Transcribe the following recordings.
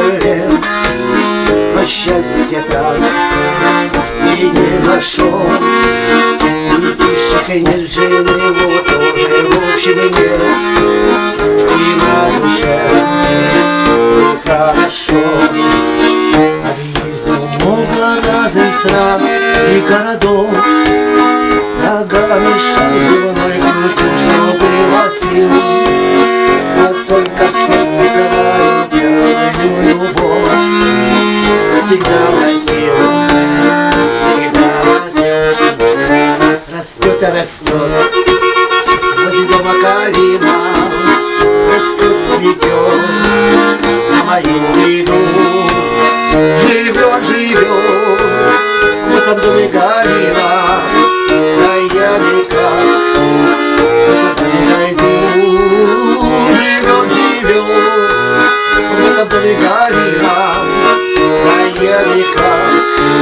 жили, но счастье так и не нашел. Детишек не жил его тоже в общем нет, и на душе нехорошо. Объездил много разных стран и городов, ногами шагивной крутил, что было сил. Но только сердце белую любовь всегда носил, всегда носил. Растет и растет возле дома калина, растет, цветет на мою виду. Живет, живет в этом доме калина, да я никак не найду. Живет, живет в этом доме калина, да я никак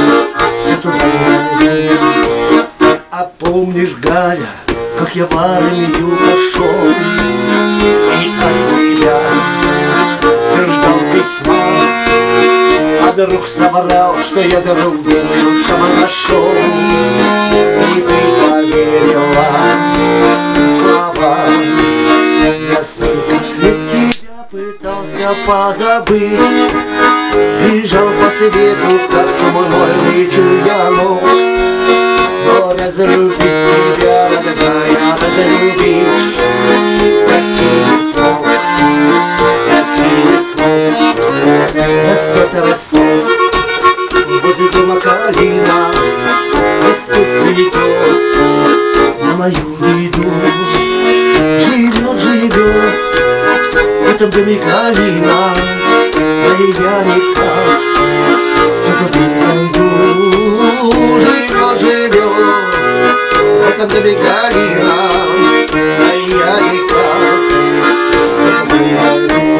не найду. А помнишь, Галя, как я в армию пошел, и от тебя все ждал письма, а друг соврал, что я другую сама нашел, и ты поверила слова. Я столько лет тебя пытался позабыть, бежал по свету, как чумной лечу я ног. Но разлюбить тебя, родная, разлюбить так и не смог, так и не смог. Растет и растет возле дома калина, растет, цветет на мою виду. Живет, живет в этом доме калина, а я никак все-таки не найду. Живет, живет в этом доме калина, а я никак все-таки не найду.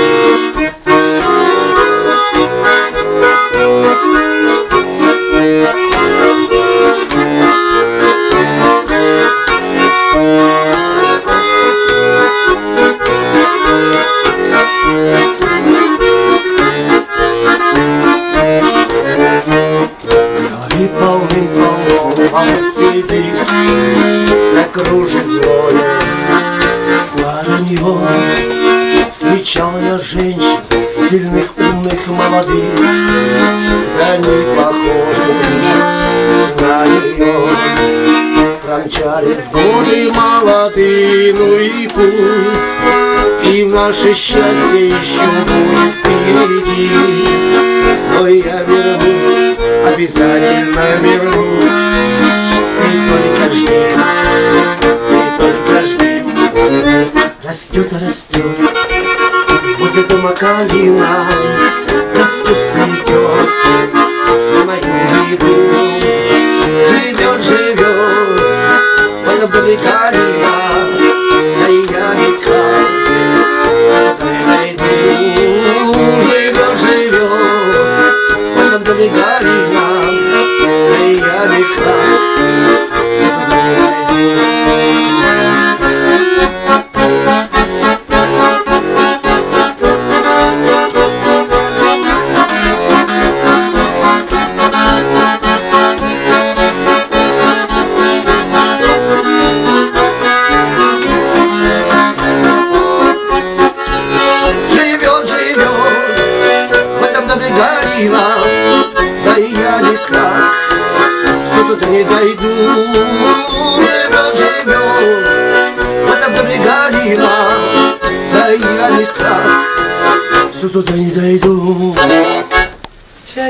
Сидит, кружит злое воронье. Встречал я женщин, сильных, умных, молодых, да не похожих на нее. Промчались годы молодые, ну и пусть, и наше счастье еще будет впереди. Но я вернусь, обязательно вернусь. Растет и растет возле дома калина, растет, цветет на мою виду. Живет, живет в этом доме калина, да и я никак не найду. Живет, живет в этом доме калина, да и я никак. Да и я никак что-то не дойду. Живет, живет в этом доме калина, да и я никак что-то не дойду.